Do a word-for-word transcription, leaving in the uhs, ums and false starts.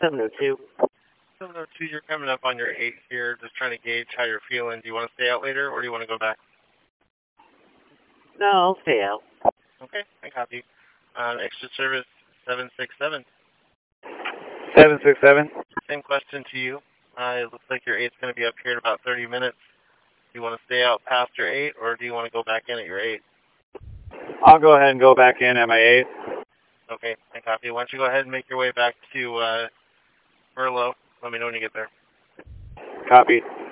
seven oh two. seven oh two, you're coming up on your eight here, just trying to gauge how you're feeling. Do you want to stay out later, or do you want to go back? No, I'll stay out. Okay, I copy. Um, extra service seven six seven. seven six seven. Same question to you. Uh, it looks like your eight's going to be up here in about thirty minutes. Do you want to stay out past your eight, or do you want to go back in at your eight? I'll go ahead and go back in at my eight. Okay, I copy. Why don't you go ahead and make your way back to uh, Merlot. Let me know when you get there. Copy.